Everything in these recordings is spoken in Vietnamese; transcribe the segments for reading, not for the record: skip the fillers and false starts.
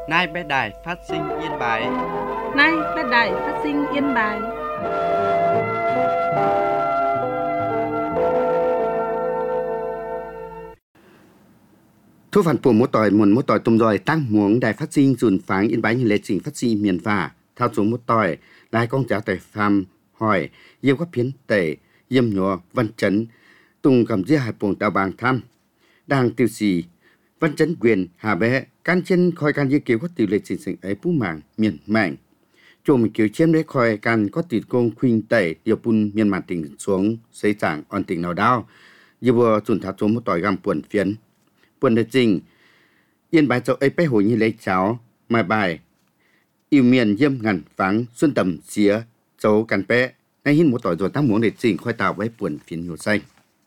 Nay bé đài phát sinh yên bài. Nay bé đài phát sinh yên bài. Thu phản của một tỏi tùm rồi tăng muống đài phát sinh dùn pháng yên bái như lệ trình phát sinh miền phà. Thao xuống một tỏi, lại con cháu tỏi phàm hỏi, yêu các phiến tể, yêm nhỏ, văn chấn, tùng cầm dĩa hải buồng đào bàng thăm. Đang tiêu xì, văn chấn quyền, hà bé, can chân khoi can dĩa kiều có tiêu lệ trình sinh ấy bú mảng, miền mạng. Chồng mình kiều chiếm đấy khoi can có tiêu công khuyên tể, điều bùn miền mạng tỉnh xuống, xây chẳng on tỉnh nào đau. Yêu vừa dùn thao xuống một tỏi găm buồn phiến. Buồn đời trình, yên bái châu ấy bé hồi như lấy cháu, mai bài, yêu miền yêm ngàn vắng, xuân tầm xía, châu càn bé, nay hin một tỏi rồi tăng muốn để trình khoai tàu với buồn phiến nhiều xanh.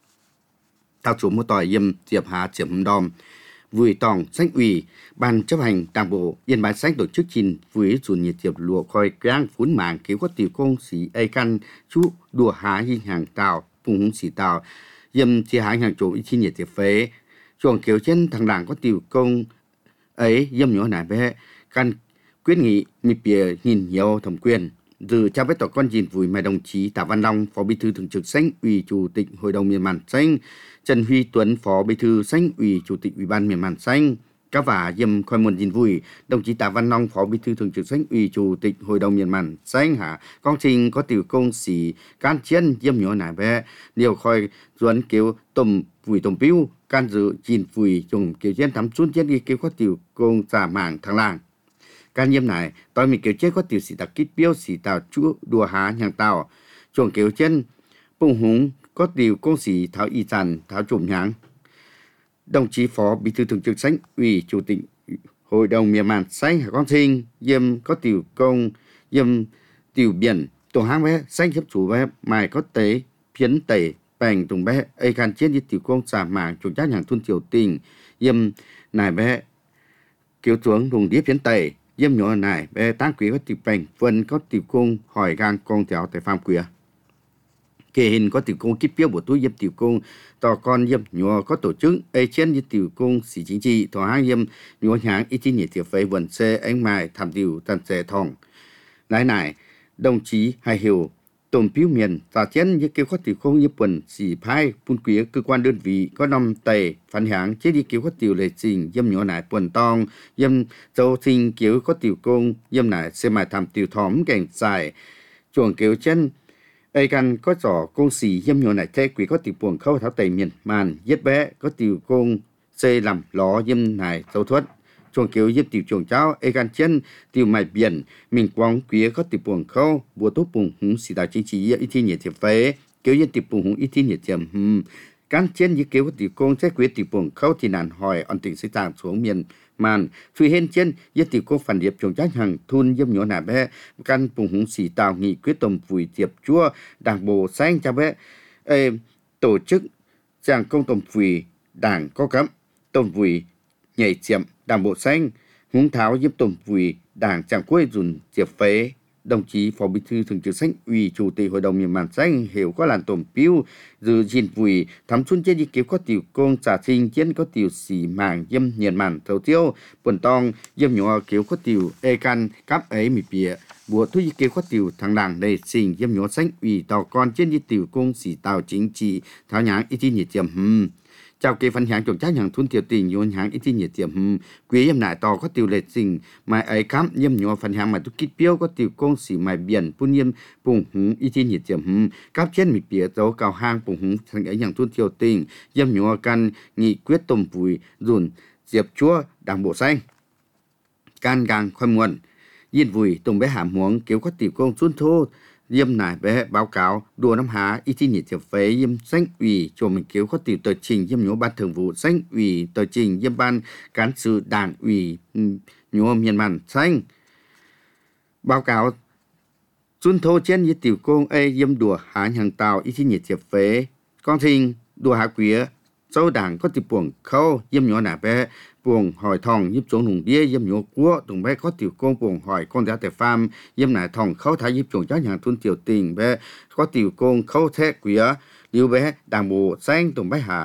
Thao xuống một tỏi yêm diệp hà chiếm đòm, vui tòng sách ủy, ban chấp hành đảng bộ yên bái sách tổ chức trình với chủ nhiệt diệp lụa khoi quang phún màng cứu có tiểu công sĩ ấy căn chú đùa há hình hàng tàu, phùng húng sĩ tàu, yêm chia há hàng chỗ ý chi nhiệt diệp phế. Chuồng kiểu trên thằng đảng có tiểu công ấy dâm nhỏ nải bé căn quyết nghị mi bìa nhìn nhiều thẩm quyền từ cha với tỏ con nhìn vùi mai đồng chí Tạ Văn Long phó bí thư thường trực Sánh ủy chủ tịch hội đồng miền Màn Xanh, Trần Huy Tuấn phó bí thư Sánh ủy chủ tịch ủy ban miền Màn Xanh, các và dâm khoi muôn nhìn vui đồng chí Tạ Văn Long phó bí thư thường trực Sánh ủy chủ tịch hội đồng miền Màn Xanh hả công trình có tiểu công sĩ can chiến dâm nhỏ nải bé điều khoi duẩn kiểu tùm vùi tùm piu can dự chín vùi dùng kiểu chiến thắm xuống chiến đi kêu có tiểu công giả mạng thằng làng can nhiêm này tôi mình kiểu chết có tiểu sĩ tạc kít biếu sĩ tàu chúa đùa há nhàng tàu chuồng kiểu trên bùng húng có tiểu công sĩ tháo y tràn tháo trùm nháng đồng chí phó bí thư thường trực Sánh ủy chủ tịch hội đồng miền Màn Xanh con sinh yêm có tiểu công yêm tiểu biển tổ hang bé xanh chấp chủ bé mài có tế phiến tẩy bèn tùng bé ấy can chiến với tiểu công giả mạng chủ trách hàng thôn triều tình yêm nài bé kiểu xuống vùng đĩa phiến tẩy yêm nhỏ nài bé tăng quý có tiểu bèn vân có tiểu công hỏi gang công theo tại phạm quý kể hình có tiểu công kíp biếu của túi yêm tiểu công tò con yêm nhỏ có tổ chức ấy chiến với tiểu công sĩ chính trị thọ hang yêm nhỏ nháng ít chi nhiệt tiểu phế vần xe anh mài tham tiểu tần xe thòng lái này đồng chí Hải Hiểu tổng biếu miền và chiến như kêu có tiểu công như quần sĩ phai phun quý cơ quan đơn vị có năm tề phản hãng chế đi kêu có tiểu lệ trình yêm nhỏ nải quần tong yêm châu sinh kêu có tiểu công yêm nải xe mài tham tiểu thóm cảnh dài chuồng kêu chân ấy căn có trò công sĩ yêm nhỏ nải thế quý có tiểu buồng khâu tháo tề miền màn yết bé có tiểu công xây làm ló yêm nải châu thuất chuồng kiểu yếp tiểu chuồng cháu ấy gan chân tiểu mài biển mình quăng quý có tiểu buồng khâu bùa tốt buồng húng xì đào chính trị ít thi nhiệt thiệp phế kiểu yếp tiểu buồng húng ít thi nhiệt thiệp can chân như kiểu có tiểu công sẽ quý tiểu buồng khâu thì nàn hỏi on tỉnh xây tàng xuống miền màn phi hên chân yếp tiểu công phản điệp chuồng cháu hàng thun yếp nhỏ nà bé can buồng húng xì tào nghị quyết tầm vùi tiệp chúa đảng bộ xanh cho bé tổ chức giảng công tầm vùi đảng có cấm tầm vùi nhảy chiếm đảng bộ xanh húng tháo giúp tổng vùi đảng chẳng quê dùn diệp phế đồng chí phó bí thư thường trực Sánh ủy chủ tịch hội đồng miền Màn Xanh hiểu có làn tổng piu dự gìn vùi thắm xuân chết đi kiếm có tiểu công trả sinh chiến có tiểu xỉ màng yêm nhiệt màn thấu tiêu quần tong yêm nhỏ kiểu có tiểu e can cáp ấy mì bìa bùa thuốc kiểu có tiểu thằng đảng đầy sinh yêm nhỏ Sánh ủy tàu con chết đi tiểu công xỉ tàu chính trị tháo nháng ít nhiệt chiếm chào kỳ phân hạng trồng trái hàng thun tiểu tình nhôn hàng ít nhiệt tiệm quý yếm nại to có tiểu lệ sinh mà ấy cắm yếm nhỏ phân hạng mà tu kít biếu có tiểu công sĩ mà biển phun yếm bùng húng ít nhiệt tiệm cáp trên mì bìa dấu cao hang bùng húng thành ấy hàng thun tiểu tình yếm nhỏ căn nghị quyết tôm vùi dùn diệp chúa đảng bộ xanh can gang khoai muộn yên vùi tùng bé hàm huống kiểu có tiểu công xuân thô yêm nải bé báo cáo đùa năm há ít nhiệt thiệp phế yêm Sánh ủy cho mình kiểu có tiểu tờ trình yêm nhố ban thường vụ Sánh ủy tờ trình yêm ban cán sự đảng ủy nhố miền Màn Xanh báo cáo xuân thô trên như tiểu công yêm đùa há hàng tàu ít nhiệt thiệp phế con thình đùa há quía châu đảng có tiểu buồng khâu yêm nhố nải bé buồng hỏi thòng giúp chỗ nùng đĩa yếm nhổ cua tùng bé có tiểu công buồng hỏi con giá tại farm yếm nải thòng khâu thái giúp chuồng cháu nhà thôn tiểu tình bé có tiểu công khâu thế quía liu bé đảng bộ xanh tùng bé hà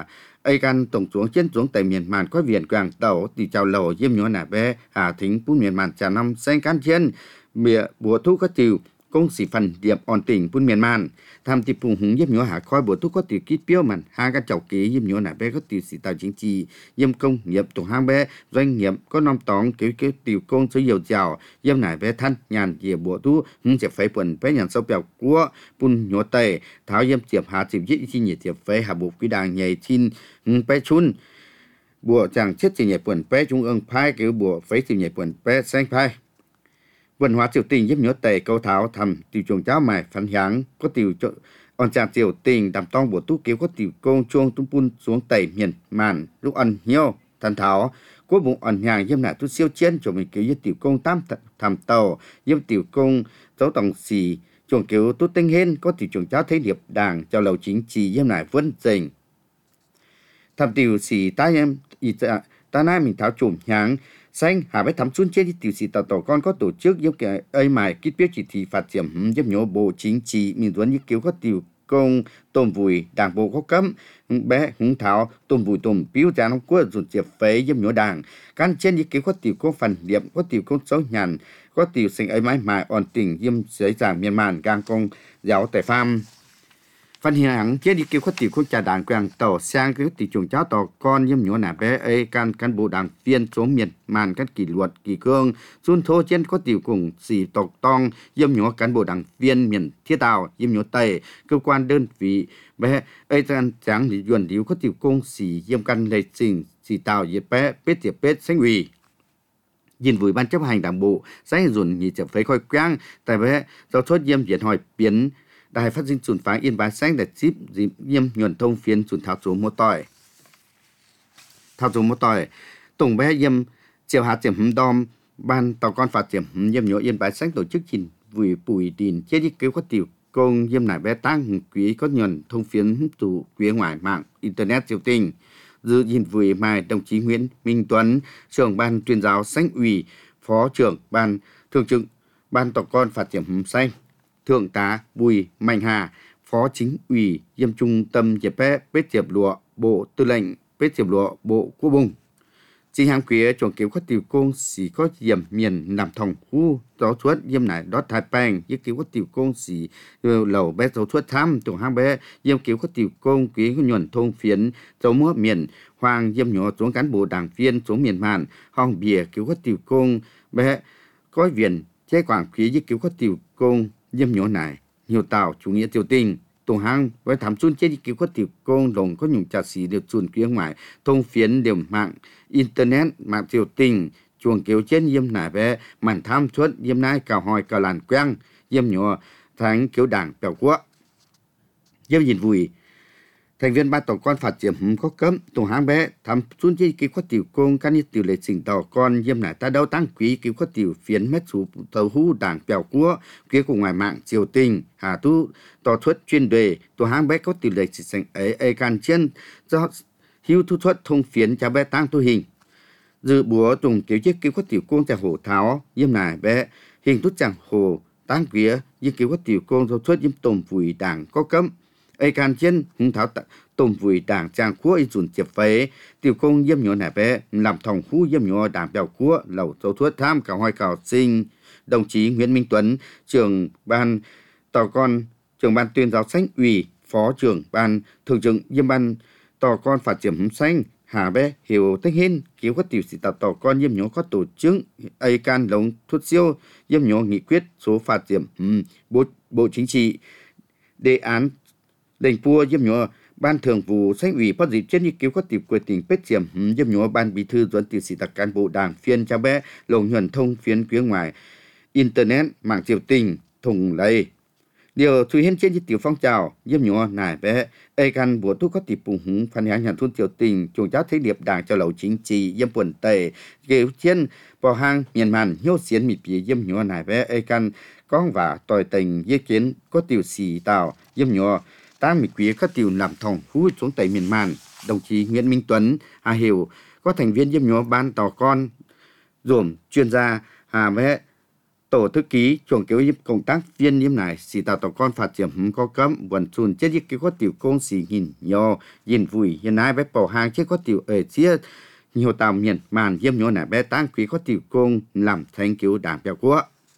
ai can tổng xuống chiến xuống tại miền màn có viện quảng tàu thì chào lầu diêm nhỏ nà bé hà thính phun miền màn trà năm xanh can chiến mía bùa thu có tiều công sĩ phần điệp ổn tỉnh phun miền màn tham tiệp phùng hùng diêm nhỏ hà khói bùa thu có tiều kít piêu màn hai cái chậu ký diêm nhỏ nà bé có tiều sĩ tạo chính trị diêm công nghiệp tổng hang bé doanh nghiệp có năm tóng kiểu tiều công số dầu chào diêm nà bé thân nhàn dìa bùa thu hùng sẽ phải quần bé nhàn sâu bèo của phun nhỏ tây tháo diêm tiệp hà tiệp dít chi nhiệt tiệp phải hà bộ quý đàng nhảy tin bé chun bùa chẳng chết chỉ nhảy quần bé trung ương phái kiểu bùa phải chỉ nhảy quần bé xanh phái văn hóa triều tình giúp nhớ tề câu tháo thầm tiểu chuồng cháo mài phản háng có tiểu cho on chàng triều tình đàm tông bùa tú kiểu có tiểu công chuông tung pun xuống tẩy miền màn lúc ăn hiêu thần tháo cuối bụng ăn hàng giúp lại tu siêu chiến cho mình kiểu với tiểu công tam thầm tàu giúp tiểu công dấu tổng xì chuồng kiểu tu tinh hên có tiểu chuồng cháo thấy điệp đảng cho lầu chính trị giúp lại vân dình thầm tiểu xì ta em ta nay mình tháo chùm nháng xanh hà bách thắm xuân chết đi tiểu sĩ tàu con có tổ chức giúp cái ấy mài kích biết chỉ thị phát triển giúp nhớ bộ chính trị mình muốn như kiểu có tiểu công tôm vùi đảng bộ có cấm bé hùng tháo tôm vùi tôm biếu ra nó quốc dùng chiệp phế giúp nhớ đảng căn trên như kiểu có tiểu công phần điểm có tiểu công xấu nhàn có tiểu sinh ấy mãi mài ổn tỉnh diêm giấy giảng miền màn gang công giáo tại farm phần hàng chết đi kêu có tiểu con trà đảng quảng tàu sang cái tiểu chuồng cháo tàu con nhâm nhổ nà bé ấy can bộ đảng viên xuống miền màn các kỷ luật kỷ cương xuân thô trên có tiểu cùng xì tộc tong nhâm nhổ cán bộ đảng viên miền thiết tàu nhâm nhổ tây cơ quan đơn vị bé ấy can tráng thì duẩn điếu có tiểu công xì yêm căn lệ trình xì tàu nhiệt bé bết tiệp bết xanh ủy nhìn vui ban chấp hành đảng bộ sẽ dồn nhị chập phấy khói quang tại bé giáo xuất yêm việt hỏi biến đài phát sinh chuẩn phá yên bái sáng để chip dịp nghiêm nhuận thông phiến chuẩn thảo số một tỏi tổng bé yêm chiều hạt tiệm hầm đom ban tàu con phạt tiệm yêm nhớ yên bái sáng tổ chức trình vùi bùi đình chết đi cứu có tiểu công yêm nải bé tăng quý có nhuận thông phiến tụ quý ngoài mạng internet triều tình dự nhìn vùi mai đồng chí Nguyễn Minh Tuấn trưởng ban tuyên giáo sáng ủy phó trưởng ban thường trực ban tàu con phạt tiệm hầm xanh Thượng tá Bùi Mạnh Hà, Phó Chính ủy Diêm Trung tâm Diệp Bết Diệp Lụa, Bộ Tư lệnh Bết Diệp Lụa, Bộ Quốc bùng. Chính hàng quý chuồng kiếm có tiểu công sĩ có diệm miền nằm thòng khu gió chuốt diêm nải đót thái bang với kiếm có tiểu công sĩ lầu bé gió chuốt thăm tổng hàng bé diêm kiếm có tiểu công quý nhuận thông phiến gió múa miền hoàng diêm nhỏ xuống cán bộ đảng viên xuống miền màn hong bìa kiếm có tiểu công bé có viện chế quảng quý với kiếm có tiểu công diêm nhỏ này nhiều tàu chủ nghĩa triều tình tổ hang với thám xuân chết đi cứu có tiểu công đồng có nhung trà xỉ được chuồn phía ngoài thông phiến đều mạng internet mạng triều tình chuồng kéo trên diêm nải bé màn tham suất diêm nai cào hòi cào làn quang diêm nhỏ thánh kéo đảng bèo quốc diêm nhìn vùi thành viên ban tổ con phạt triển có cấm tổ hang bé thám xuân chết cứu có tiểu công can tiểu lệ trình tàu con diêm nải ta đâu tăng quý cứu có tiểu phiến mét số tàu hú đảng bèo quốc kia của ngoài mạng triều tình hà tu tàu thuất chuyên đề tổ hang bé có tiểu lệ chỉ sành ấy can trên do hưu thu thuất thông phiến cho bé tăng tu hình dự búa trùng kiểu chiếc cứu có tiểu công tại hồ tháo diêm nải bé hình tút chẳng hồ tăng quý như cứu có tiểu công do thuất diêm tồn vùi đảng có cấm ấy can trên hung tháo tôm vùi đảng trang quốc ấy dùn chiệp phế tiểu công diêm nhỏ nẻ bé làm thòng khu diêm nhỏ đảng bèo quốc lầu dấu thuất tham cả hoài cào sinh đồng chí Nguyễn Minh Tuấn trưởng ban tàu con trưởng ban tuyên giáo sáng ủy phó trưởng ban thường trực diêm ban tàu con phát triển xanh hà bé hiểu tích hin cứu các tiểu sĩ tàu con diêm nhỏ có tổ chức ấy can lồng thuất siêu diêm nhỏ nghị quyết số phát triển bộ chính trị đề án đền pua diêm nhỏ ban thường vụ sáng ủy phát dịp trên như cứu các tiểu quyền tỉnh bết diệm diêm nhỏ ban bí thư dẫn tiểu sĩ đặc cán bộ đảng phiên cho bé lồng nhuận thông phiến phía ngoài internet mạng triều tình thùng lây điều suy hiến trên như tiểu phong trào diêm nhỏ nải bé ai can bùa tu có tiểu bùng húng phan hán nhàn thôn triều tình chuồng cháo thế điệp đảng cho lầu chính trị diêm quần tề kêu trên vào hang miền màn hiếu xiến mịt bì diêm nhỏ nải bé ai can con và tòi tình dễ kiến có tiểu sĩ tàu diêm nhỏ ta mịt quý các tiểu làm thòng hú xuống tây miền màn đồng chí Nguyễn Minh Tuấn Hà Hiểu có thành viên diêm nhỏ ban tàu con dồn chuyên gia hà bé tổ thư ký chuồng kiểu giúp công tác viên nhiễm này sĩ tạo tổ con phát triển có cấm vận chun chết giúp có tiểu công sĩ hình nhỏ nhìn vui hiện nay bé bỏ hàng chết có tiểu ở chia nhiều tàu miền màn diêm nhỏ này bé tăng quý có tiểu công làm thành kiểu đảng béo quốc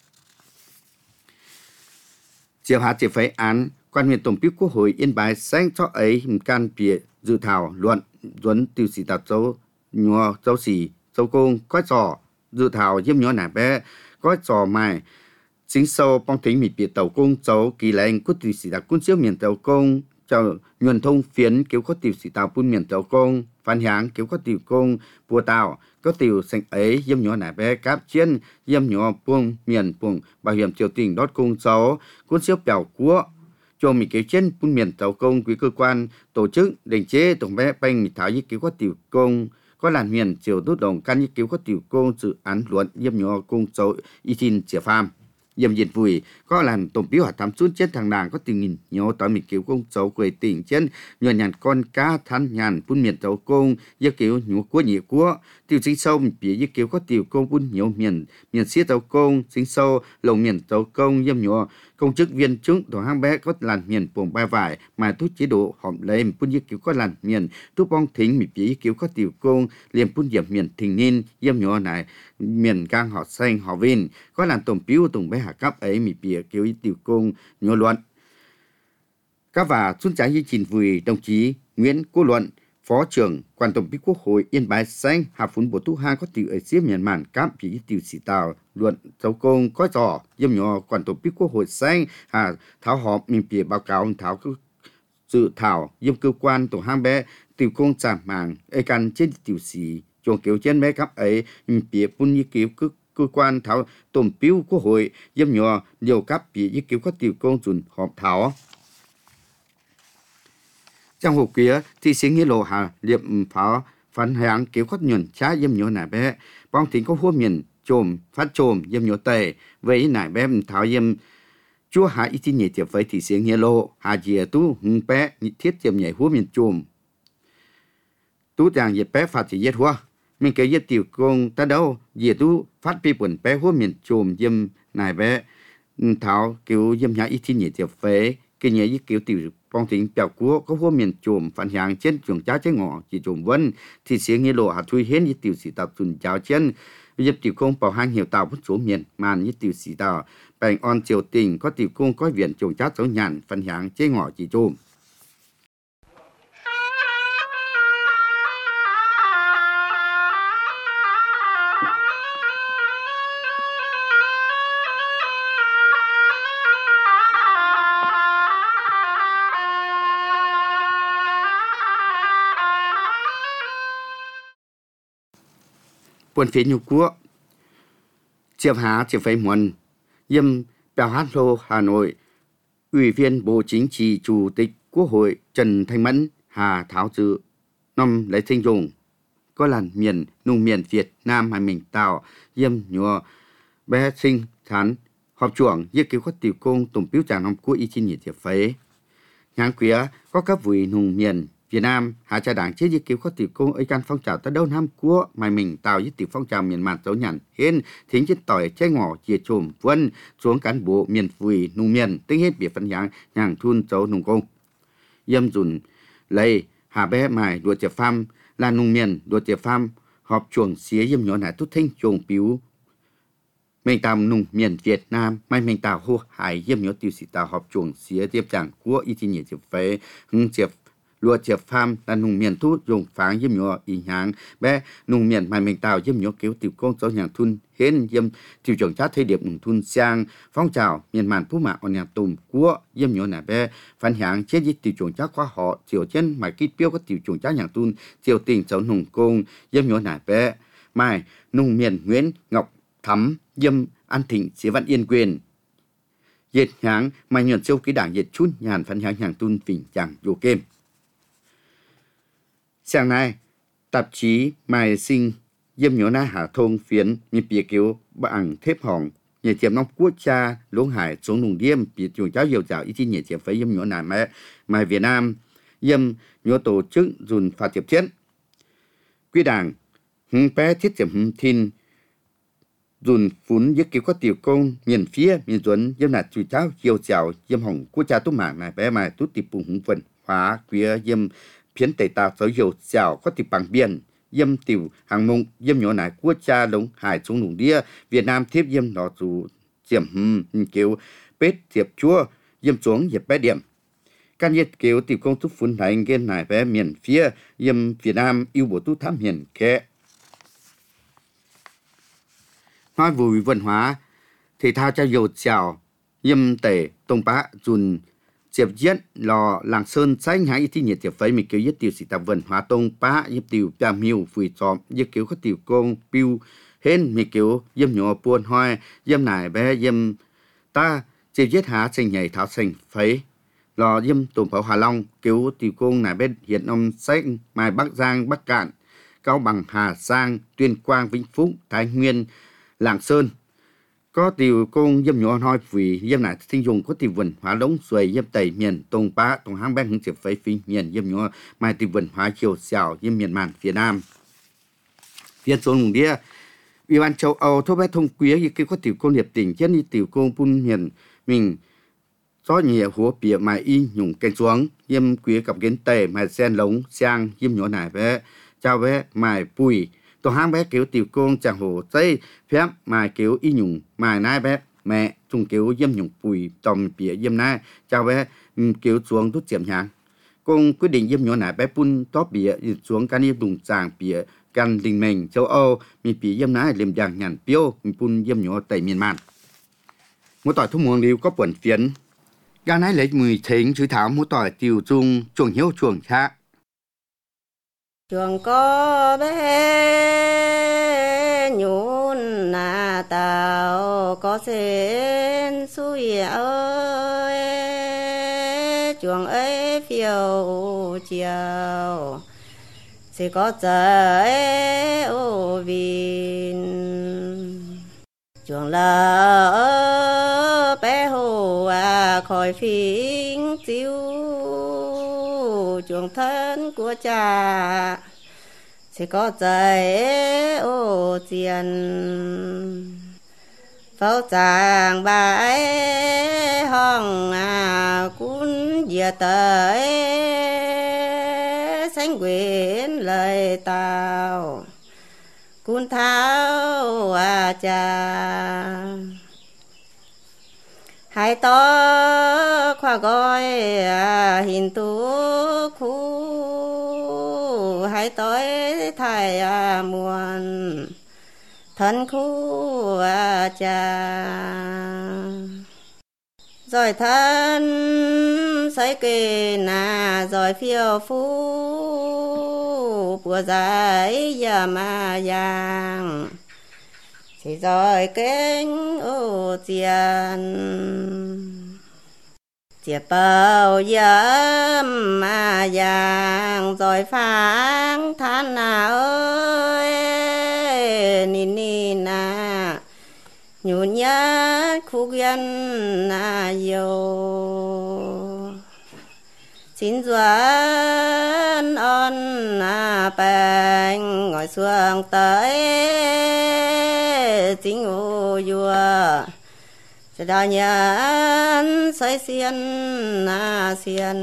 chiều hạ chỉ phải án quan huyện tổng bí quốc hội Yên Bái sáng cho ấy can bịa dự thảo luận dẫn tiêu sĩ tạo dấu nhỏ dấu sĩ dấu công có trò dự thảo diêm nhỏ này bé có trò mài chính sau bong tính mịt biệt tàu công cháu kỳ lệnh của tiêu sĩ tạo quân siêu miền tàu công cho nhuận thông phiến kiểu có tiêu sĩ tạo quân miền tàu công phản hãng kiểu có tiêu công bùa tàu có tiêu sinh ấy diêm nhỏ này bé cáp chiến diêm nhỏ buông miền buông bảo hiểm triều tình đốt công cháu quân siêu bèo của cho mình kiểu trên quân miền tàu công quý cơ quan tổ chức định chế tổng bé banh mịt thảo như kiểu có tiêu công có làn miền chiều tốt đồng căn như kiểu có tiểu công dự án luận diêm nhỏ công cháu y tin chia pham diêm diệt vùi có làn tổng bí hoạt thám suốt chết thằng nàng có tình nghìn nhỏ tao mình kiểu công cháu quê tỉnh trên nhuận nhàn con cá than nhàn phun miền cháu công như kiểu nhũ của nhị của tiêu chính sâu mình bị như kiểu có tiểu công phun nhiều miền xiết cháu công chính sâu lồng miền cháu công diêm nhỏ công chức viên chức tổ hang bé có làn miền buồng ba vải mà thuốc chế độ hòm lên phun như kiểu có làn miền thuốc bong thính mình bị kiểu có tiểu công liền phun diệm miền thình ninh diêm nhỏ này miền gang họ xanh họ vin có làn tổng biếu tổng bé hạ cấp ấy mình bị kiểu tiểu công nhỏ luận các và xuân trái như trình vùi đồng chí Nguyễn Quốc Luận Phó trưởng quan tổng bí quốc hội Yên Bái xanh hạ phun bộ tu hai có tiểu ở xếp miền màn cáp bị tiểu sĩ tàu luận dấu công có trò diêm nhỏ quan tổng bí quốc hội xanh hạ thảo họp mình bị báo cáo thảo dự thảo diêm cơ quan tổ hang bé tiểu công giảm màng ấy căn trên tiểu sĩ chuồng kiểu trên bé cấp ấy mình bị phun như kiểu cơ quan thảo tổng bí quốc hội diêm nhỏ điều cấp bị như kiểu có tiểu công chuẩn họp thảo trong hộp kia thì sinh nghĩa lộ hà liệp pháo phản hàng kiểu có nhuận trái diêm nhỏ nải bé bong tính có hua miền trồm phát trồm diêm nhỏ tề với nải bé tháo diêm chúa hạ ít nhảy tiệp với thì sinh nghĩa lộ hà dìa tu hung bé thiết diêm nhảy hua miền trồm tu chàng dìa bé phát chỉ giết hua mình kể giết tiểu công ta đâu dìa tu phát pi buồn bé hua miền trồm diêm nải bé tháo kiểu diêm nhảy ít nhảy tiệp với cái nhảy kiểu tiểu bong tính bèo cua có hua miền trồm phản hàng trên chuồng cháo trái ngọ chỉ trồm vân thì xế nghĩa lộ hạ thui hến như tiểu sĩ tàu tuần cháo trên bây giờ tiểu công bảo hang hiểu tàu bất số miền màn như tiểu sĩ tàu bèn on triều tình có tiểu công có viện chuồng cháo cháu nhàn phản hàng trái ngọ chỉ trồm quân phía Nhục Quốc Chiệp Hà Chiệp Phây Muôn Yêm Bèo Hát Lô Hà Nội Ủy viên Bộ Chính trị Chủ tịch Quốc hội Trần Thanh Mẫn Hà Tháo Dự năm lấy sinh dùng có làn miền nung miền Việt Nam hay mình Tàu Yêm Nhùa bé sinh thán họp chuộng như kiểu có tiểu công tổng biếu tràng năm của y chi nhiệt Chiệp Phây nhãn quía có các vị nung miền Việt Nam hạ trà đảng chế như kiểu có tiểu công ấy can phong trào ta đâu năm của mà mình tạo với tiểu phong trào miền mạn dấu nhàn hên thính chết tỏi trái ngỏ chia trùm vân xuống cán bộ miền vùi nung miền tính hết biệt phân nhãn nhàng thun dấu nung công yêm dùn lấy hạ bé mài đùa chẹp pham là nung miền đùa chẹp pham họp chuồng xía yêm nhỏ nải tốt thanh chuồng biếu mình tạo nung miền Việt Nam mai mình tạo hô hải yêm nhỏ tiểu sĩ tạo họp chuồng xía tiếp chẳng của y chi nhiệt Chiệp Phây hưng Chiệp lúa Chiệp Pham là nung miền thu dùng pháng diêm nhỏ ý háng bé nung miền mà mình tạo diêm nhỏ kiểu tiểu công cho nhà thun hên diêm tiểu trưởng chát thay điệp nung thun sang phong trào miền màn phú mạ ở nhà tùm của diêm nhỏ nà bé phản hạng chết với tiểu trưởng chát qua họ chiều trên mà kít biếu có tiểu trưởng chát nhà thun chiều tình cháu nung công diêm nhỏ nà bé mai nung miền Nguyễn Ngọc Thắm diêm An Thịnh Sĩ Văn Yên Quyền dệt háng mà nhuận siêu ký đảng dệt chút nhàn phản hạng nhà thun phỉnh chẳng vô kem sáng nay tạp chí Mai Sinh diêm nhỏ na Hà Thông phiến như bìa kiểu bằng thép hỏng nhà chiếm nông quốc cha lũng hải xuống nùng điêm bị chuồng cháu dầu dạo ý chí nhà chiếm phải diêm nhỏ nà mai Việt Nam diêm nhỏ tổ chức dùn phạt tiệp chiến quy đảng hưng bé thiết chiếm hưng thiên dùn phún giấc kiểu có tiểu công miền phía miền tuấn yếm nạt chủ cháu chiều chào yếm hồng quốc cha tú mạng này bé mài tú tiệp bùng hùng phần hóa quía yếm phiến tẩy tà sở hiệu chào có tiệp bằng biên yếm tiểu hàng mông yếm nhỏ này quốc cha lống hải xuống lùng đĩa Việt Nam tiếp yếm nó chủ chiếm kiểu bết tiệp chúa yếm xuống dẹp bé điểm can nhiệt kiểu tiểu công tú phún này gen này bé miền phía yếm Việt Nam yêu bộ tú thám hiền kẽ nói vui văn hóa thể thao cho dầu chào yếm tể tông bá dùn diệp giết lò làng sơn xanh hãy thi nhiệt diệp phấy mình kêu yết tiểu sĩ tập văn hóa tông bá yếp tiểu bia miêu phùi xóm yếp kiểu có tiểu công piu hên mình kêu yếm nhỏ buồn hoài yếm nải bé yếm ta diệp giết há sinh nhảy tháo sinh phấy lò yếm tùng pháo Hà Long kêu tiểu công nải bé hiện ông xanh mai Bắc Giang Bắc Cạn Cao Bằng Hà Giang Tuyên Quang Vĩnh Phúc Thái Nguyên Lạng Sơn có tiểu công yếm nhỏ hoi vì yếm nải sinh dùng có tiểu vườn hóa đống xuôi yếm tây miền tông bá tông hang bên hướng diệp phấy phi miền yếm nhỏ mai tiểu vườn hóa chiều xào yếm miền màn phía nam phía xuống vùng đĩa Ủy ban châu Âu thúc bé thông quý y có tiểu công hiệp tỉnh chân y tiểu công bun miền mình do nhiều húa bìa mai y nhung canh xuống yếm quý cặp kiến tề mai sen lống sang yếm nhỏ nải bé chào bé mai bùi tổ hang bé kiểu tiểu công chẳng hồ dây phép mai kiểu y nhung mai nai bé mẹ chung kiểu yếm nhung bùi tòm bìa yếm nai chào bé kiểu xuống tốt chiếm hàng công quyết định yếm nhỏ nải bé bun top bìa xuống can yếm đùng chàng bìa can đình mình châu Âu mi bìa yếm nai liềm đàng nhàn piêu mi bun yếm nhỏ tây miền man mỗi tỏi thu muồng liu có buồn phiến ga nái lấy 10 thính chữ thảo mỗi tỏi tiểu trung chuồng hiếu chuồng khác chuồng có bé nhún na tàu có sen suy ơi chuồng ấy phiêu chiều sẽ có trời ô vin chuồng lỡ bé hồ khỏi phình chiếu chuồng thân của cha sẽ có trời ô tiền pháo chàng bãi hòn cún dìa tới sánh quyến lời tao cún tháo cha hai to khoa gọi hình tú khu hai tối thầy muôn thân khu cha rồi thân xây kê na rồi phiêu phú của giải giờ mà giang thì rồi kênh ô tiền chia bao yếm mà giang rồi phang than na ơi ni na nhún nhát khúc yên na yêu xin doan on bèn ngồi xuống tới chính ô vua sẽ đào nhân xây xiên xiên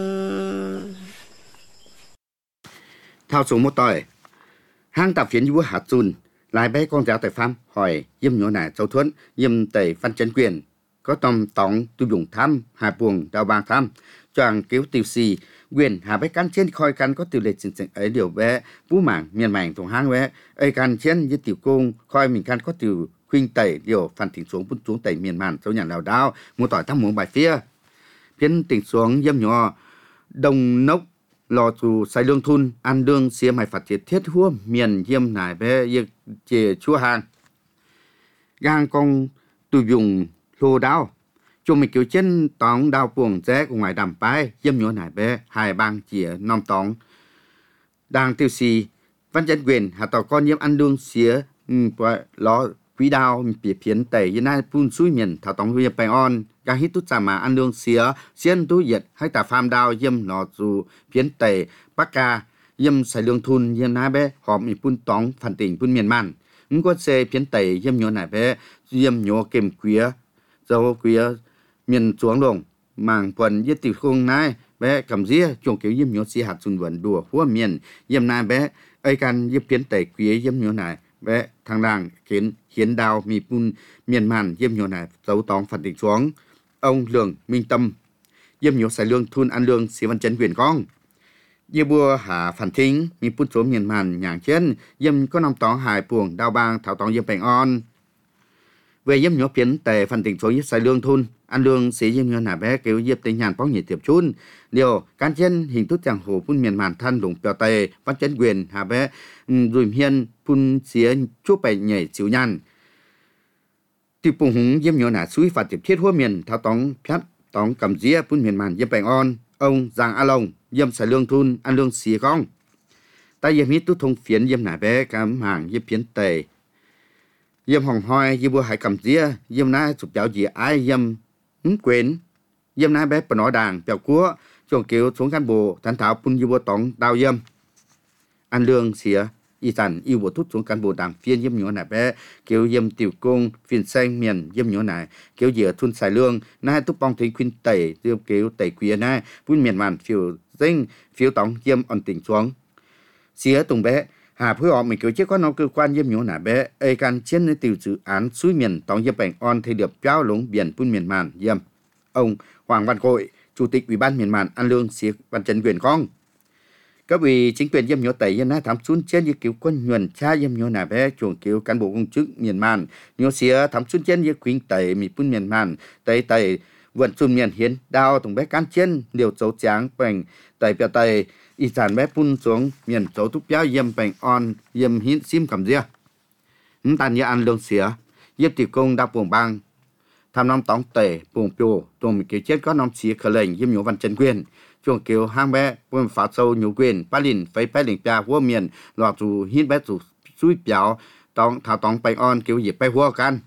thao số một tỏi hang tạp phiến vua hạt dùn lại bé con giáo tại pham hỏi yếm nhỏ nải châu thuẫn yếm tẩy văn chấn quyền có tòm tóng tu dùng thăm hà buồng đào bang thăm choàng cứu tiêu xì quyền hà bé căn trên khoi căn có tiêu lệ chỉnh chỉnh ấy điều bé vũ mảng miền mảng thùng hang bé ấy căn trên như tiểu công khoi mình căn có tiêu khuynh tẩy điều phản tỉnh xuống bút xuống tẩy miền màn châu nhà lào đao một tỏi thăm muống bài phía phiến tỉnh xuống yếm nhỏ đồng nốc lò chủ sai lương thun ăn đương xía mày phát triển thiết hua miền yếm nải bé yếm chè chua hàng gang con tu dùng lô đao chúng mình kiểu chân tóng đao buồng rẽ của ngoài đàm bái yếm nhỏ nải bé hai bang chìa nom tóng đang tiêu xì văn chân quyền hạ tỏ con yếm ăn đương xía lò quý đao bị phiến tẩy yên ai phun suối miền thảo tóng huyết bày on gang hít tút mà ăn đương xía xiên tú nhiệt hay tà pham đao yếm lò dù phiến tẩy bắc ca yếm sai lương thun yếm nai bé họp mình phun tóng phản tỉnh phun miền man có xe phiến tây yếm nhỏ này bé yếm nhỏ kèm quía dầu quía miền xuống đồng màng quần yết tiểu không nai bé cầm dĩa chuồng kiểu yếm nhỏ xì hạt xuân vận đùa hua miền yếm nai bé ai can yếm phiến tây quía yếm nhỏ này bé thằng làng khiến hiến đào mì pun miền màn yếm nhỏ này dấu tóng phản định xuống ông Lương Minh Tâm yếm nhỏ xài lương thun ăn lương xí văn chấn quyền con Dưa bùa hạ phản thính, mi phút số miền màn nhàng chân, dâm có nằm tóng hài puồng đào bang thảo tóng dâm bành on. Về dâm nhỏ phiến tề phản tỉnh số nhất sai lương thun, ăn lương sĩ dâm nhỏ nà bé kêu dịp tình nhàn bóng nhị tiệp chun. Điều, cán chân hình thức chẳng hồ phun miền màn thân lùng bèo tề, văn chân quyền hạ bé, rùm hiên phun xía chúc bày nhảy xíu nhàn. Tiệp bùng húng dâm nhỏ nà suy phạt tiệp thiết hua miền thảo tóng phép tóng cầm dĩa phun miền màn dâm bành on. Ông Giang A Long yếm xài lương thun ăn lương xì con ta yếm hít tút thông phiến yếm nải bé cam hàng yếm phiến tề yếm hồng hoi yếm bùa hải cầm dĩa yếm nái chụp giáo gì ai yếm quên yếm nái bé bẩn nói đàng bèo cúa chuồng kiểu xuống cán bộ thán thảo pun yếm bùa tóng đào yếm ăn lương xìa y sản yêu bộ thút xuống cán bộ đảng phiên yếm nhỏ nải bé kiểu yếm tiểu công phiên xanh miền yếm nhỏ nải kiểu dừa thun xài lương nai túc bong thấy khuyên tẩy tiêu kiểu tẩy quía nai vun miền màn phiêu dinh phiếu tóng yếm ổn tỉnh xuống xía tùng bé hà phối họ mình kiểu chết có nó cơ quan yếm nhỏ nải bé ai can chiến nơi tiểu dự án suối miền tóng yếm bành on thay điệp trao lũng biển vun miền màn yếm ông Hoàng Văn Cội chủ tịch ủy ban miền màn ăn lương xía văn trấn quyền con các vị chính quyền yếm nhỏ tẩy yên na thám xuân trên như kiểu quân nhuần cha yếm nhỏ nà bé chuồng kiểu cán bộ công chức miền màn nhỏ xía thám xuân trên như khuyên tẩy mi pun miền màn tẩy vận xuân miền hiến đào tổng bé can trên điều dấu tráng bành tẩy bèo tẩy y sản bé pun xuống miền dấu thúc béo yếm bành on yếm hiến sim cầm dĩa tàn như ăn lương xía yếm tiểu công đáp buồng bang tham năm tóng tẩy buồng piu tuồng mi kiểu chết có năm xía khởi lệnh yếm nhỏ văn trấn quyền chuồng kiểu hang bé quân phá sâu nhiều quyền ba lìn phải phải lệnh bia hua miền lọt dù hít bé dù suy béo tòng thảo tòng bay on kiểu dịp bay hua can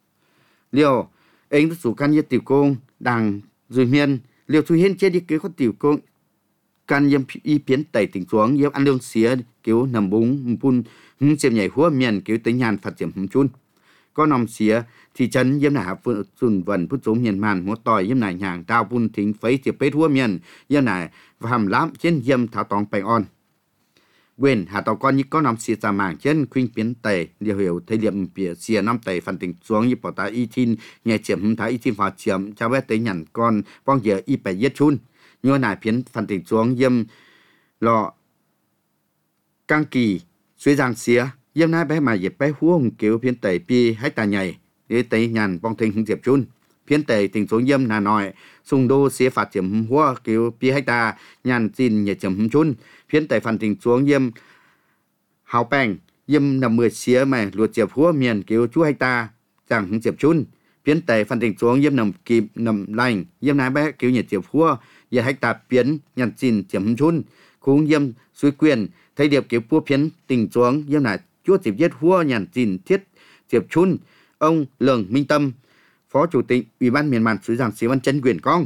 liều anh tức dù can như tiểu công đằng rồi miền liều suy hiến chết đi kiểu có tiểu công can yếm y biến tẩy tỉnh xuống yếm ăn lương xía kiểu nằm búng pun xem nhảy hua miền kiểu tính nhàn phát triển hùng chun có nòng xía thị trấn yếm nải xuân vận phút số miền màn múa tỏi yếm nải nhàng đào pun thính phấy tiệp bế hua miền yếm nải và hàm lắm trên yếm thảo tòng bành on quyền hạ tàu con như có nòng xía ra mảng trên khuyên biến tẩy điều hiểu thấy liệm bìa xía năm tẩy phản tỉnh xuống như bỏ ta y tin nhẹ chiếm thái y tin vào chiếm cho bé tới nhằn con bong giờ y bày yết chun như nải biến phản tỉnh xuống yếm lọ căng kỳ suy giang xía yếm nái bé mà dịp bé hua hùng kiểu phiên tẩy pi hách tà nhảy để tẩy nhàn bong thình hùng diệp chun phiên tẩy tỉnh xuống yếm nà nội sung đô xía phạt chiếm hua kiểu pi hách tà nhàn xin nhẹ chiếm hùng chun phiên tẩy phản tỉnh xuống yếm hào bèng yếm nằm 10 xía mày luộc diệp hua miền kiểu chú hách tà chẳng hùng diệp chun phiên tẩy phản tỉnh xuống yếm nằm kịp nằm lành yếm nái bé kiểu nhẹ diệp hua giờ hách tà biến nhàn xin chiếm hùng chun khung yếm suy quyền thấy điệp kiểu pua phiến tỉnh xuống yếm nải chúa dịp giết hua nhàn xin thiết diệp chun ông Lương Minh Tâm phó chủ tịch ủy ban miền màn suối giang xí văn trấn quyền con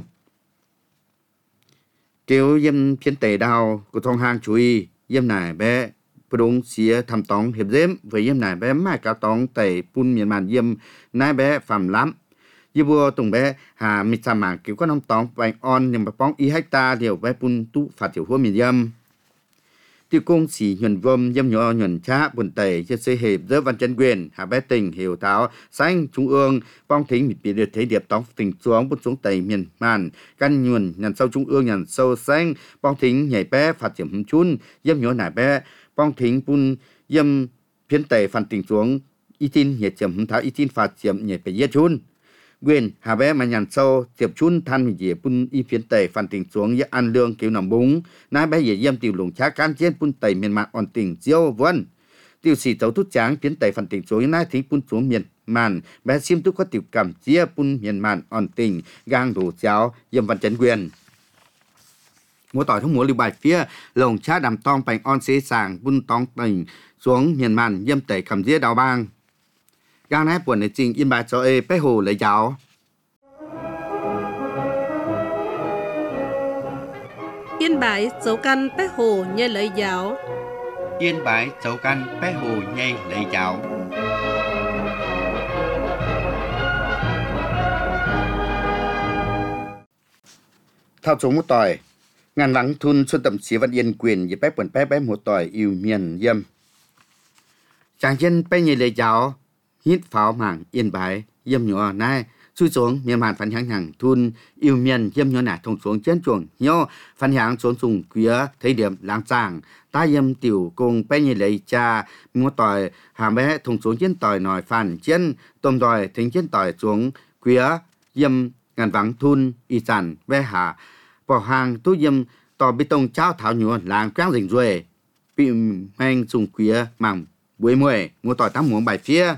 kêu yếm phiến tẩy đào của thong hang chú ý yếm nải bé đúng xía thăm tóng hiệp dếm với yếm nải bé mai cao tóng tẩy pun miền màn yếm nái bé phạm lắm yếm bùa tùng bé hà mít sa mảng kiểu có năm tóng bánh on nhưng mà bóng y hecta điều bé pun tu phát tiểu hua miền yếm tiêu công sĩ nhuần vôm yếm nhỏ nhuần cha buồn tẩy cho xây hiệp giữa văn trấn quyền hà bé tình hiểu tháo xanh trung ương bong thính bị được thấy điệp tóng tỉnh xuống bút xuống tẩy miền màn căn nhuần nhàn sâu trung ương nhàn sâu xanh bong thính nhảy bé phát triển hứng chun yếm nhỏ nải bé bong thính pun yếm phiến tẩy phản tỉnh xuống y tin nhảy chậm hứng tháo y tin phát triển nhảy bé yết chun quyền hà bé mà nhàn sâu tiệp chun than mình dễ pun y phiến tẩy phản tỉnh xuống yết ăn lương kiểu nằm búng nái bé dễ yếm tiểu lùng cha can trên pun tẩy miền màn on tỉnh diêu vân tiêu sĩ tấu thút tráng phiến tẩy phản tỉnh xuống nái thính pun xuống miền màn bé xiêm túc có tiểu cảm chia pun miền màn on tỉnh gang đủ cháo yếm văn trấn quyền múa tỏi thông múa lưu bài phía lồng cha đàm tong bành on xế sàng pun tong tỉnh xuống miền màn yếm tẩy cầm dĩa đào bang gang nái buồn để trình yên bài cho bé hồ lấy giáo Yên bái dấu căn bé hồ nhê lấy giáo Yên bái dấu căn bé hồ nhây lấy giáo thao xuống một tỏi ngàn vắng thun xuân tầm xí văn yên quyền dịp bé quần bé một tỏi yêu miền yêm chàng chân bé nhị lệ giáo hít pháo mảng yên bái yêm nhỏ nai chui xuống miền màn phản hàng hàng thun yêu miền yêm nhỏ nải thùng xuống trên chuồng nhau phản hàng xuống dùng quía thấy điểm lãng tràng ta yêm tiểu cùng bé nhị lệ cha một tỏi hàm bé thùng xuống trên tỏi nòi phản trên tôm tỏi thính trên tỏi xuống quía yêm ngàn vắng thun y sản bé hạ bỏ hàng tu yêm tỏ bê tông cháo thảo nhựa làng quang rình ruồi bị mang dùng quía mảng buổi mùi mua tỏi tám muỗng bài phía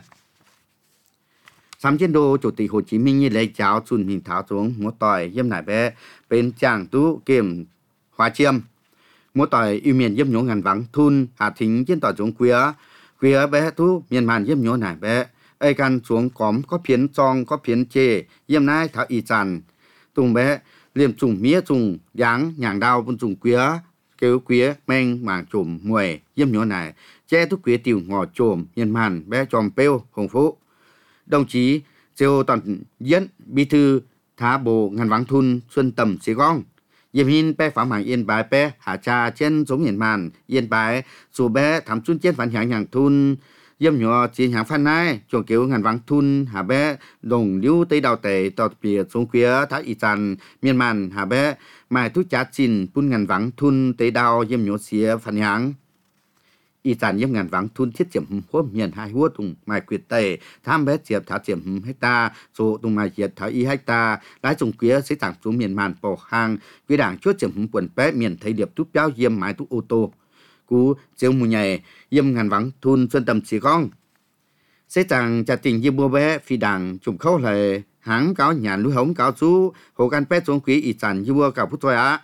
sắm trên đô chủ tịch Hồ Chí Minh như lấy cháo chun hình tháo xuống mua tỏi yêm nải bé bên chàng tú kiểm hóa chiêm mua tỏi yêu miền yêm nhổ ngàn vắng thun hạ thính trên tỏi xuống quía bé tú miền màn yêm nhổ nải bé aiกันxuống cóm có phiến tròn có phiến chê yêm nai thảo y tràn tùng bé liềm trùng mía trùng dáng nhàng đào bún trùng quía kêu quía men màng trùm mùi yêm nhổ nải che thúc quía tiểu ngò trồm miền màn bé tròm pêu hồng phú đồng chí Châu Toàn Diễn bí thư thá bộ ngàn vắng thun xuân tầm Sài Gòn yêm hin bé phá mảng yên bái bé hạ trà trên giống miền màn yên bái dù bé thắm xuân trên phản hàng thun yêm nhỏ chỉ hàng phan nai chuồng kiểu ngàn vắng thun hà bé đồng liu tây đào tề tọt bìa xuống quía thái y tràn miền màn hà bé mai thuốc chát chín pun ngàn vắng thun tây đào yêm nhỏ xía phản hàng y tràn yêm ngàn vắng thun thiết chiếm hốp miền hai húa tùng mai quyệt tề tham bé chiếm thả chiếm hecta số tùng mai chiết thả y hecta lái trùng quía sẽ tặng xuống miền màn bỏ hàng quỹ đảng chốt chiếm quần bé miền thấy điệp túp béo yêm mai túp ô tô cú chiếu mùa nhảy yêm ngàn vắng thun xuân tầm Sài Gòn sẽ chẳng trả tình yêm mua bé phi đảng trùng khâu là hãng cáo nhà núi hống cáo chú hồ gan pet xuống quý y tràn yêm mua cáo phút rồi á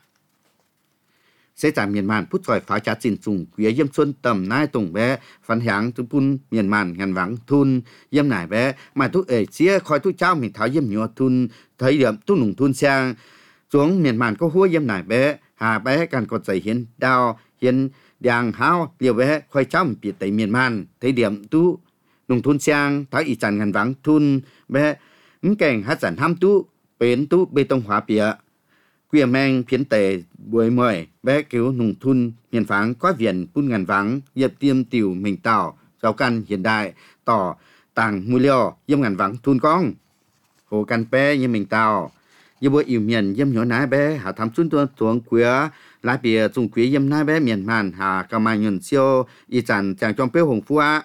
sẽ chẳng miền màn phút rồi phá trả tình trùng quý yêm xuân tầm nai tùng bé phản hãng tụi pun miền màn ngàn vắng thun yêm nải bé mà thuốc ể chia khỏi thuốc trao mình tháo yêm nhỏ thun thấy điểm tu nùng thun sang xuống miền màn có húa yêm nải bé hà bé càng còn dày hiến đào hiến đang hao liều bé khoai chăm bị tại miền man thấy điểm tu nông thôn sang thái y tràn ngàn vắng thun bé cảnh hát sản ham tu bến tu bê tông hóa bìa quia mang phiến tề buổi mười bé cứu nông thôn miền pháng có viện pun ngàn vắng dập tiêm tiểu mình tảo rau căn hiện đại tỏ tàng mùi liều yêm ngàn vắng thun con hồ căn bé như mình tảo như bữa yêu miền yêm nhỏ nái bé hạ thăm xuân tuôn xuống quía lá bìa dùng quý yêm nái bé miền màn hạ cà mai nhuận siêu y tràn chàng trong bếp hồng phu á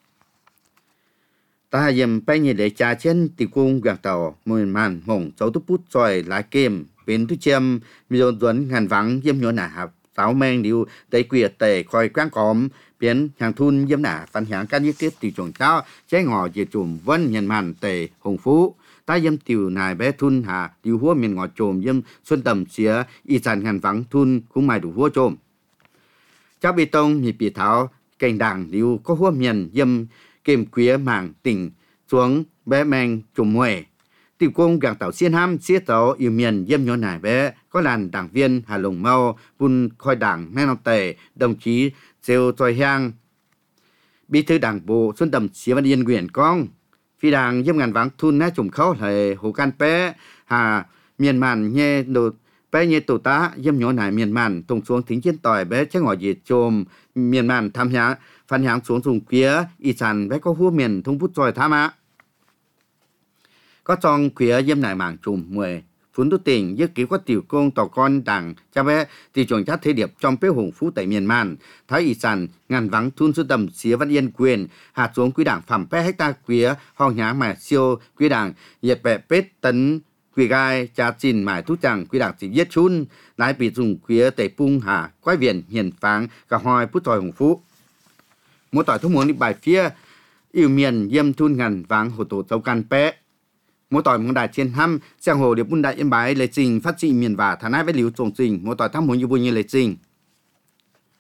ta yêm bé nhị để trà trên tì cung gạc tàu miền màn hồng cháu tút bút xoài lá kem bên tu chiêm miền duẩn ngàn vắng yêm nhỏ nả hạ sáu men điều tây quìa tề khoi quang cóm biến hàng thun yêm nả phản hàng can nhất tiếp tì chuồng cháo chế ngò dệt chùm vân miền màn tề hồng phú ta yêm tiểu nài bé thun hà điều húa miền ngọt trồm yêm xuân tầm xía y tràn ngàn vắng thun cũng mai đủ húa trồm cháu bê tông mi bì tháo cành đảng điều có húa miền yêm kem quía mảng tỉnh xuống bé mang trùm muề tiểu công gàng tàu xiên ham xía tàu yêu miền yêm nhỏ nài bé có làn đảng viên hà lồng mau bun khoi đảng nay nọ tề đồng chí Châu Choi Hang bí thư đảng bộ xuân tầm xía văn yên quyền con phi đảng yêm ngàn vắng thun nát trùng khâu là hồ can bé hà miền màn nhẹ đồ bé nhẹ tổ tá yêm nhỏ nải miền màn tung xuống thính trên tỏi bé chắc ngỏ dệt trồm miền màn tham nhã phản hãng xuống dùng quía y tràn bé có húa miền thông bút tròi tham á có trong quía yêm nải mảng trùm mười phun tu tỉnh giấc cứu có tiểu công tàu con đảng cha bé thì chuẩn chắc thế điệp trong bếp hùng phú tại miền màn thái y tràn ngàn vắng thun xuân tầm xía văn yên quyền hạt xuống quý đảng phẩm bé hecta quía hong nhá mà siêu quý đảng nhiệt bẹ pết tấn quý gai cha chín mải thu chẳng quý đảng chỉ giết chun lái bị dùng quía tẩy pung hà quái viện hiền pháng cả hoi phút tròi hùng phú mỗi tỏi thông muốn đi bài phía yêu miền yêm thun ngàn vắng hồ tổ châu can bé mỗi tỏi mong đại trên hăm giang hồ điệp bun đại yên bái lệ trình phát trị miền và thà nai với liễu trồng trình mỗi tỏi thăm muốn như bùi như lệ trình